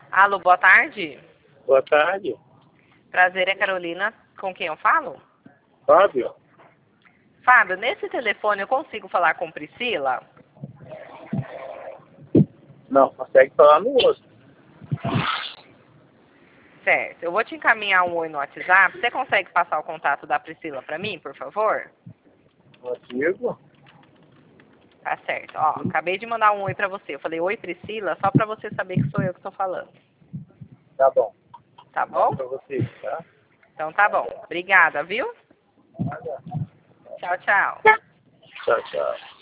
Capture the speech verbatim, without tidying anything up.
Alô, boa tarde. Boa tarde. Prazer, é Carolina. Com quem eu falo? Fábio? Fábio, nesse telefone eu consigo falar com Priscila? Não, consegue falar no outro. Certo. Eu vou te encaminhar um oi no WhatsApp. Você consegue passar o contato da Priscila para mim, por favor? Consigo? Tá certo. Ó, acabei de mandar um oi para você. Eu falei oi, Priscila, só para você saber que sou eu que estou falando. Tá bom. Tá bom? Pra você, tá? Então tá bom. Obrigada, viu? Nada. Tchau, tchau. Tchau, tchau.